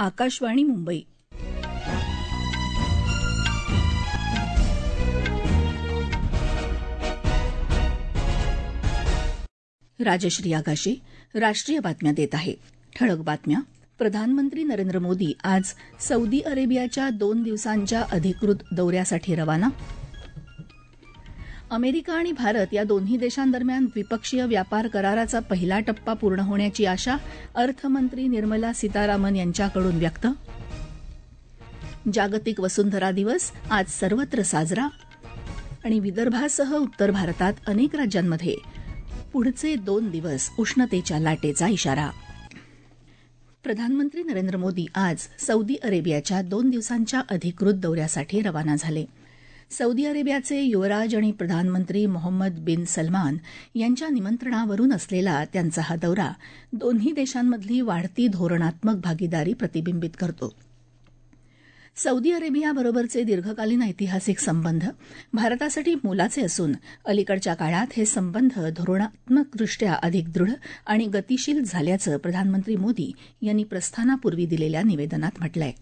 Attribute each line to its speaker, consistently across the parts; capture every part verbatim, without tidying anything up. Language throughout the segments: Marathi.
Speaker 1: आकाशवाणी मुंबई. राजश्री आगाशे राष्ट्रीय बातम्या देत आहे. ठळक बातम्या. प्रधानमंत्री नरेंद्र मोदी आज सौदी अरेबियाच्या दोन दिवसांच्या अधिकृत दौऱ्यासाठी रवाना. अमेरिका आणि भारत या दोन्ही देशांदरम्यान द्विपक्षीय व्यापार कराराचा पहिला टप्पा पूर्ण होण्याची आशा अर्थमंत्री निर्मला सीतारामन यांच्याकडून व्यक्त. जागतिक वसुंधरा दिवस आज सर्वत्र साजरा. आणि विदर्भासह उत्तर भारतात अनेक राज्यांमध्ये पुढचे दोन दिवस उष्णतेच्या लाटेचा इशारा. प्रधानमंत्री नरेंद्र मोदी आज सौदी अरेबियाच्या दोन दिवसांच्या अधिकृत दौऱ्यासाठी रवाना झाले. सौदी अरेबियाचे युवराज आणि प्रधानमंत्री मोहम्मद बिन सलमान यांच्या निमंत्रणावरून असलेला त्यांचा हा दौरा दोन्ही देशांमधली वाढती धोरणात्मक भागीदारी प्रतिबिंबित करतो. सौदी अरेबियाबरोबरचे दीर्घकालीन ऐतिहासिक संबंध भारतासाठी मोलाचे असून अलीकडच्या काळात हे संबंध धोरणात्मकदृष्ट्या अधिक दृढ आणि गतिशील झाल्याचं प्रधानमंत्री मोदी यांनी प्रस्थानापूर्वी दिलेल्या निवेदनात म्हटलंय.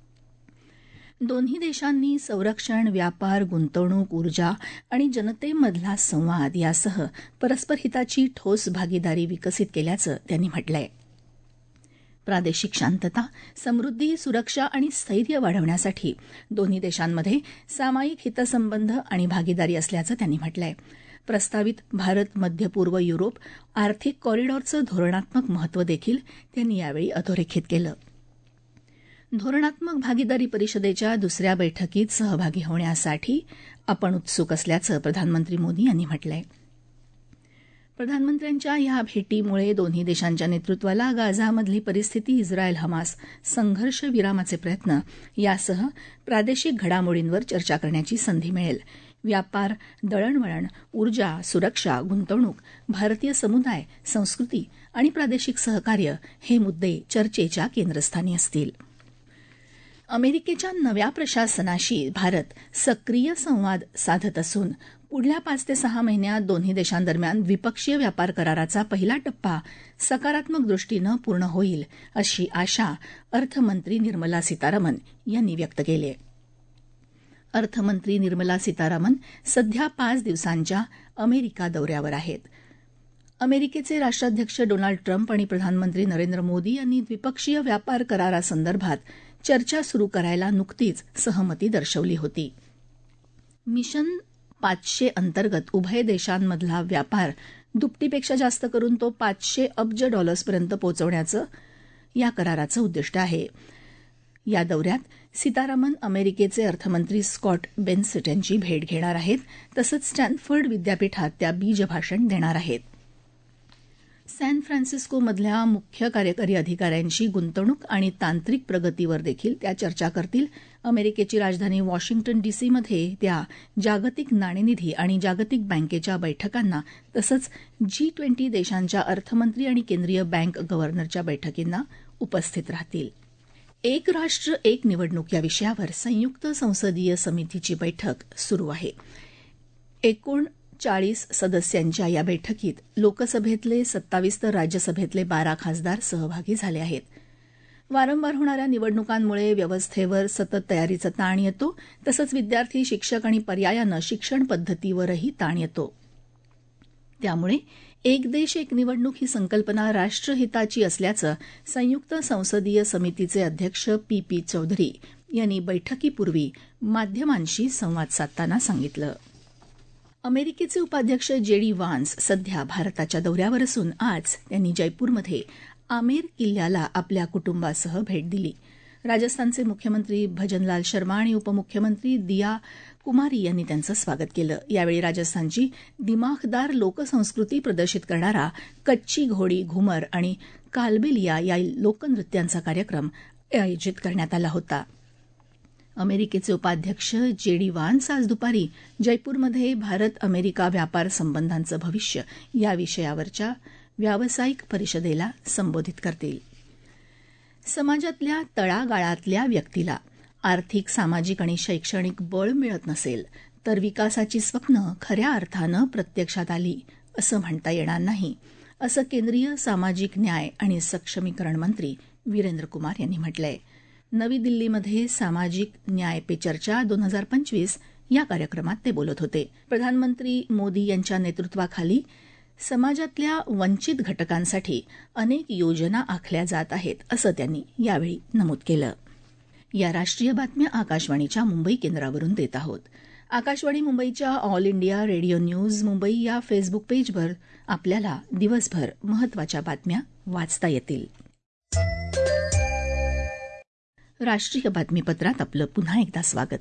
Speaker 1: दोन्ही देशांनी संरक्षण, व्यापार, गुंतवणूक, ऊर्जा आणि जनतेमधला संवाद यासह परस्पर हिताची ठोस भागीदारी विकसित केल्याचं त्यांनी म्हटलंय. प्रादेशिक शांतता, समृद्धी, सुरक्षा आणि स्थैर्य वाढवण्यासाठी दोन्ही देशांमध्ये सामायिक हितसंबंध आणि भागीदारी असल्याचं त्यांनी म्हटलंय. प्रस्तावित भारत मध्य पूर्व युरोप आर्थिक कॉरिडॉरचं धोरणात्मक महत्त्व देखील त्यांनी यावेळी अधोरेखित केलं. धोरणात्मक भागीदारी परिषदेच्या दुसऱ्या बैठकीत सहभागी होण्यासाठी आपण उत्सुक असल्याचं प्रधानमंत्री मोदी यांनी म्हटलंय. प्रधानमंत्र्यांच्या या भेटीमुळे दोन्ही देशांच्या नेतृत्वाला गाझामधली परिस्थिती, इस्रायल हमास संघर्ष विरामाचे प्रयत्न यासह प्रादेशिक घडामोडींवर चर्चा करण्याची संधी मिळेल. व्यापार, दळणवळण, ऊर्जा, सुरक्षा, गुंतवणूक, भारतीय समुदाय, संस्कृती आणि प्रादेशिक सहकार्य हे मुद्दे चर्चेच्या केंद्रस्थानी असतील. अमेरिकेच्या नव्या प्रशासनाशी भारत सक्रिय संवाद साधत असून पुढल्या पाच ते सहा महिन्यात दोन्ही देशांदरम्यान द्विपक्षीय व्यापार कराराचा पहिला टप्पा सकारात्मक दृष्टीनं पूर्ण होईल अशी आशा अर्थमंत्री निर्मला सीतारामन यांनी व्यक्त केली आहे. अर्थमंत्री निर्मला सीतारामन सध्या पाच दिवसांच्या अमेरिका दौऱ्यावर आहेत. अमेरिकेचे राष्ट्राध्यक्ष डोनाल्ड ट्रम्प आणि प्रधानमंत्री नरेंद्र मोदी यांनी द्विपक्षीय व्यापार करारासंदर्भात चर्चा सुरू करायला नुकतीच सहमती दर्शवली होती. मिशन पाचशे अंतर्गत उभय देशांमधला व्यापार दुपटीपेक्षा जास्त करून तो पाचशे अब्ज डॉलर्सपर्यंत पोहोचवण्याचं या कराराचं उद्दिष्ट आहे. या दौऱ्यात सीतारामन अमेरिकेचे अर्थमंत्री स्कॉट बेन्सेट यांची भेट घेणार आहेत. तसंच स्टॅनफर्ड विद्यापीठात त्या बीजभाषण देणार आहेत. सॅन फ्रान्सिस्कोमधल्या मुख्य कार्यकारी अधिकाऱ्यांशी गुंतवणूक आणि तांत्रिक प्रगतीवर देखील त्या चर्चा करतील. अमेरिकेची राजधानी वॉशिंग्टन डीसीमध्ये त्या जागतिक नाणेनिधी आणि जागतिक बँकेच्या बैठकांना तसंच जी ट्वेंटी देशांच्या अर्थमंत्री आणि केंद्रीय बँक गव्हर्नरच्या बैठकींना उपस्थित राहतील. एक राष्ट्र एक निवडणूक या विषयावर संयुक्त संसदीय समितीची बैठक सुरू आहे. एकूण चाळीस सदस्यांच्या या बैठकीत लोकसभेतले सत्तावीस तर राज्यसभेतले बारा खासदार सहभागी झाले आहेत. वारंवार होणाऱ्या निवडणुकांमुळे व्यवस्थेवर सतत तयारीचा ताण येतो. तसंच विद्यार्थी, शिक्षक आणि पर्यायानं शिक्षण पद्धतीवरही ताण येतो. त्यामुळे एक देश एक निवडणूक ही संकल्पना राष्ट्रहिताची असल्याचं संयुक्त संसदीय समितीचे अध्यक्ष पी पी चौधरी यांनी बैठकीपूर्वी माध्यमांशी संवाद साधताना सांगितलं. अमेरिकेचे उपाध्यक्ष जे डी व्हान्स सध्या भारताच्या दौऱ्यावर असून आज त्यांनी जयपूरमध्ये आमेर किल्ल्याला आपल्या कुटुंबासह भेट दिली. राजस्थानचे मुख्यमंत्री भजनलाल शर्मा आणि उपमुख्यमंत्री दिया कुमारी यांनी त्यांचं स्वागत केलं. यावेळी राजस्थानची दिमाखदार लोकसंस्कृती प्रदर्शित करणारा कच्ची घोडी, घुमर आणि कालबेलिया या लोकनृत्यांचा कार्यक्रम आयोजित करण्यात आला होता. अमेरिकेचे उपाध्यक्ष जे डी व्हान्स आज दुपारी जयपूरमध्ये भारत अमेरिका व्यापार संबंधांचं भविष्य या विषयावरच्या व्यावसायिक परिषदेला संबोधित करतील. समाजातल्या तळागाळातल्या व्यक्तीला आर्थिक, सामाजिक आणि शैक्षणिक बळ मिळत नसेल तर विकासाची स्वप्न खऱ्या अर्थानं प्रत्यक्षात आली असं म्हणता येणार नाही, असं केंद्रीय सामाजिक न्याय आणि सक्षमीकरण मंत्री वीरेंद्र कुमार यांनी म्हटलंय. नवी दिल्लीमध्ये सामाजिक न्याय पे चर्चा दोन हजार पंचवीस या कार्यक्रमात ते बोलत होते. प्रधानमंत्री मोदी यांच्या नेतृत्वाखाली समाजातल्या वंचित घटकांसाठी अनेक योजना आखल्या जात आहेत असं त्यांनी यावेळी नमूद केलं. या राष्ट्रीय बातम्या आकाशवाणीच्या मुंबई केंद्रावरून देत आहोत. आकाशवाणी मुंबईच्या All India Radio news Mumbai या फेसबुक पेजवर आपल्याला दिवसभर महत्वाच्या बातम्या वाचता येतील. राष्ट्रीय बातमीपत्रात आपलं पुन्हा एकदा स्वागत.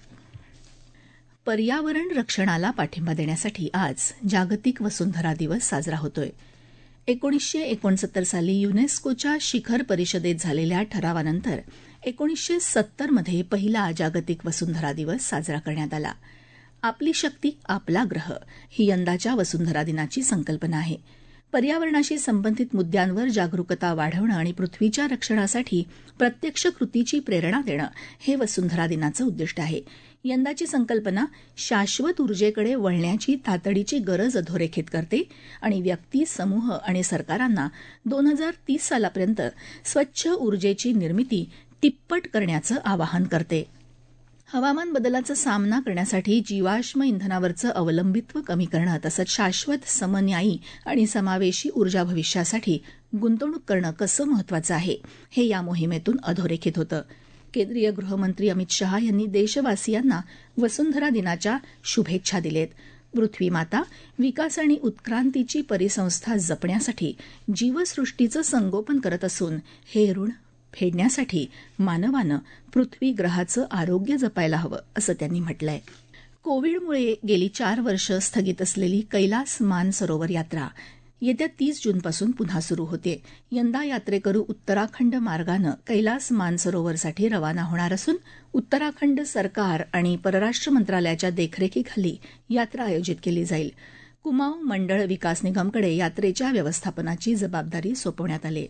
Speaker 1: पर्यावरण रक्षणाला पाठिंबा देण्यासाठी आज जागतिक वसुंधरा दिवस साजरा होतोय. एकोणीसशे एकोणसत्तर साली युनेस्कोच्या शिखर परिषदेत झालेल्या ठरावानंतर एकोणीसशे सत्तरमध्ये पहिला जागतिक वसुंधरा दिवस साजरा करण्यात आला. आपली शक्ती आपला ग्रह ही यंदाच्या वसुंधरा दिनाची संकल्पना आहे. पर्यावरणाशी संबंधित मुद्द्यांवर जागरूकता वाढवणं आणि पृथ्वीच्या रक्षणासाठी प्रत्यक्ष कृतीची प्रेरणा देणं हे वसुंधरा दिनाचं उद्दिष्ट आहे. यंदाची संकल्पना शाश्वत ऊर्जेकडे वळण्याची तातडीची गरज अधोरेखित करते आणि व्यक्ती, समूह आणि सरकारांना दोन हजार तीस सालापर्यंत स्वच्छ ऊर्जेची निर्मिती तिप्पट करण्याचं आवाहन करते. हवामान बदलाचा सामना करण्यासाठी जीवाश्म इंधनावरचं अवलंबित्व कमी करणं तसंच शाश्वत, समन्यायी आणि समावेशी ऊर्जा भविष्यासाठी गुंतवणूक करणं कसं महत्वाचं आहे हे या मोहिमेतून अधोरेखित होतं. केंद्रीय गृहमंत्री अमित शहा यांनी देशवासियांना वसुंधरा दिनाच्या शुभेच्छा दिलेत. पृथ्वीमाता विकास आणि उत्क्रांतीची परिसंस्था जपण्यासाठी जीवसृष्टीचं संगोपन करत असून हे ऋण फेडण्यासाठी मानवानं पृथ्वी ग्रहाचं आरोग्य जपायला हवं असं त्यांनी म्हटलंय. कोविडमुळे गेली चार वर्ष स्थगित असलेली कैलास मानसरोवर यात्रा येत्या तीस जूनपासून पुन्हा सुरू होते. यंदा यात्रेकरू उत्तराखंड मार्गानं कैलास मानसरोवरसाठी रवाना होणार असून उत्तराखंड सरकार आणि परराष्ट्र मंत्रालयाच्या देखरेखीखाली यात्रा आयोजित केली जाईल. कुमाऊं मंडळ विकास निगमकडे यात्रेच्या व्यवस्थापनाची जबाबदारी सोपवण्यात आली.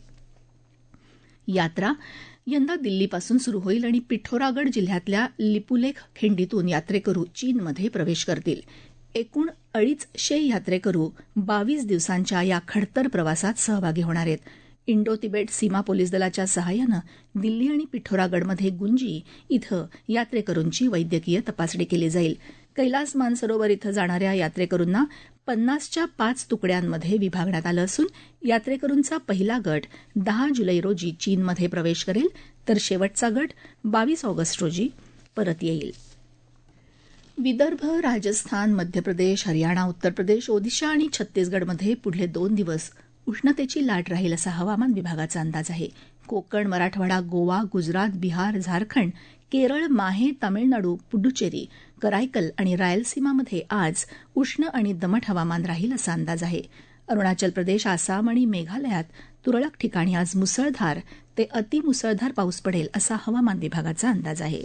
Speaker 1: यात्रा यंदा दिल्लीपासून सुरू होईल आणि पिठोरागड जिल्ह्यातल्या लिपुलेख खिंडीतून यात्रेकरू चीनमध्ये प्रवेश करतील. एकूण अडीचशे यात्रेकरू बावीस दिवसांच्या या खडतर प्रवासात सहभागी होणार आहेत. इंडो तिबेट सीमा पोलीस दलाच्या सहाय्यानं दिल्ली आणि पिठोरागडमध्ये गुंजी इथं यात्रेकरूंची वैद्यकीय तपासणी केली जाईल. कैलास मानसरोवर इथं जाणाऱ्या यात्रेकरूंना पन्नासच्या पाच तुकड्यांमध्ये विभागण्यात आलं असून यात्रेकरूंचा पहिला गट दहा जुलै रोजी चीनमध्ये प्रवेश करेल तर शेवटचा गट बावीस ऑगस्ट रोजी परत येईल. विदर्भ, राजस्थान, मध्य प्रदेश, हरियाणा, उत्तर प्रदेश, ओदिशा आणि छत्तीसगडमध्ये पुढले दोन दिवस उष्णतेची लाट राहील असा हवामान विभागाचा अंदाज आहे. कोकण, मराठवाडा, गोवा, गुजरात, बिहार, झारखंड, केरळ, माहे, तामिळनाडू, पुडुचेरी, करायकल आणि रायलसीमामध्ये आज उष्ण आणि दमट हवामान राहील असा अंदाज आहे. अरुणाचल प्रदेश, आसाम आणि मेघालयात तुरळक ठिकाणी आज मुसळधार ते अतिमुसळधार पाऊस पडेल असा हवामान विभागाचा अंदाज आहे.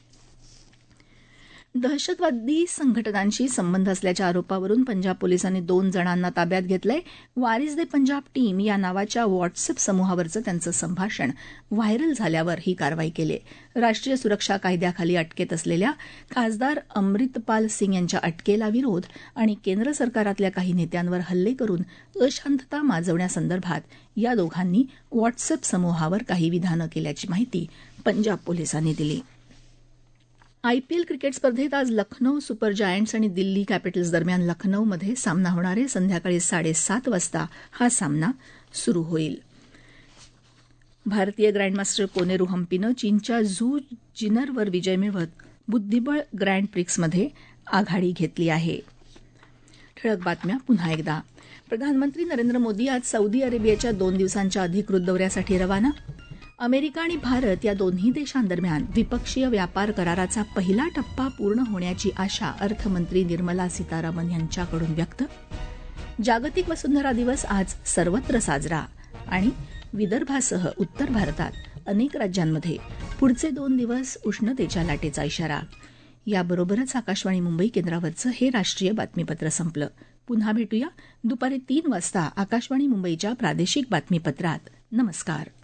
Speaker 1: दहशतवादी संघटनांशी संबंध असल्याच्या आरोपावरून पंजाब पोलिसांनी दोन जणांना ताब्यात घेतलंय. वारिस दे पंजाब टीम या नावाच्या व्हॉट्सअप समूहावरचं त्यांचं संभाषण व्हायरल झाल्यावर ही कारवाई केली. राष्ट्रीय सुरक्षा कायद्याखाली अटकेत असलेल्या खासदार अमरितपाल सिंग यांच्या अटकेला विरोध आणि केंद्र सरकारातल्या काही नेत्यांवर हल्ले करून अशांतता माजवण्यासंदर्भात या दोघांनी व्हॉट्सअप समूहावर काही विधानं केल्याची माहिती पंजाब पोलिसांनी दिली. आयपीएल क्रिकेट स्पर्धेत आज लखनौ सुपर जायंट्स आणि दिल्ली कॅपिटल्स दरम्यान लखनौमध्ये सामना होणार आहे. संध्याकाळी साडेसात वाजता हा सामना सुरू होईल. भारतीय ग्रँडमास्टर कोनेरू हम्पीनं चीनच्या झू जिनरवर विजय मिळवत बुद्धिबळ ग्रँड प्रिक्समध्ये आघाडी घेतली आहे. ठळक बातम्या पुन्हा एकदा. प्रधानमंत्री नरेंद्र मोदी आज सौदी अरेबियाच्या दोन दिवसांच्या अधिकृत दौऱ्यासाठी रवाना. अमेरिका आणि भारत या दोन्ही देशांदरम्यान द्विपक्षीय व्यापार कराराचा पहिला टप्पा पूर्ण होण्याची आशा अर्थमंत्री निर्मला सीतारामन यांच्याकडून व्यक्त. जागतिक वसुंधरा दिवस आज सर्वत्र साजरा आणि विदर्भासह उत्तर भारतात अनेक राज्यांमध्ये पुढचे दोन दिवस उष्णतेच्या लाटेचा इशारा. याबरोबरच आकाशवाणी मुंबई केंद्रावरचं हे राष्ट्रीय बातमीपत्र संपलं. पुन्हा भेटूया दुपारी तीन वाजता आकाशवाणी मुंबईच्या प्रादेशिक बातमीपत्रात. नमस्कार.